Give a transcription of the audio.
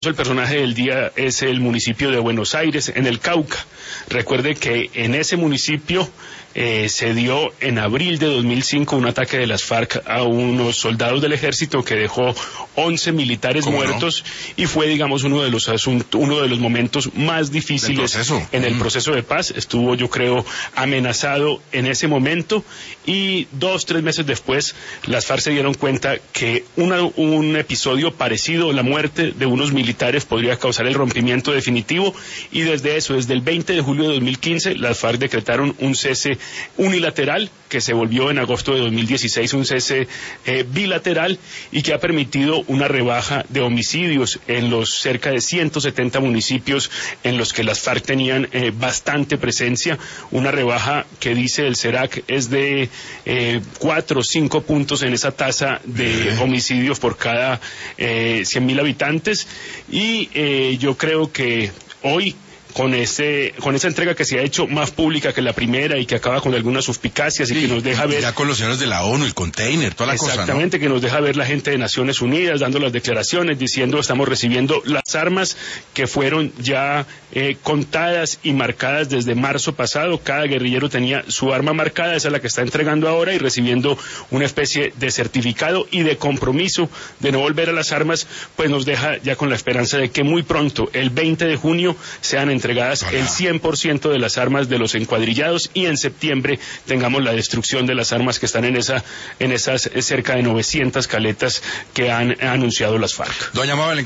El personaje del día es el municipio de Buenos Aires, en el Cauca. Recuerde que en ese municipio se dio en abril de 2005 un ataque de las FARC a unos soldados del ejército que dejó 11 militares muertos, y fue, digamos, uno de los momentos más difíciles en el proceso de paz. Estuvo, yo creo, amenazado en ese momento, y 2-3 meses después las FARC se dieron cuenta que un episodio parecido, la muerte de unos militares, podría causar el rompimiento definitivo, y desde el 20 de julio de 2015 las FARC decretaron un cese unilateral que se volvió en agosto de 2016 un cese bilateral, y que ha permitido una rebaja de homicidios en los cerca de 170 municipios en los que las FARC tenían bastante presencia, una rebaja que dice el CERAC es de 4 o 5 puntos en esa tasa de homicidios por cada 100.000 habitantes, y yo creo que hoy, con esa entrega que se ha hecho más pública que la primera y que acaba con algunas suspicacias y que nos deja ver... Ya con los señores de la ONU, el container, toda la cosa, ¿no? Exactamente, que nos deja ver la gente de Naciones Unidas dando las declaraciones, diciendo estamos recibiendo las armas que fueron ya contadas y marcadas desde marzo pasado. Cada guerrillero tenía su arma marcada, esa es la que está entregando ahora, y recibiendo una especie de certificado y de compromiso de no volver a las armas, pues nos deja ya con la esperanza de que muy pronto, el 20 de junio, sean entregadas el 100% de las armas de los encuadrillados, y en septiembre tengamos la destrucción de las armas que están en esas cerca de 900 caletas que han anunciado las FARC. Doña Mabel,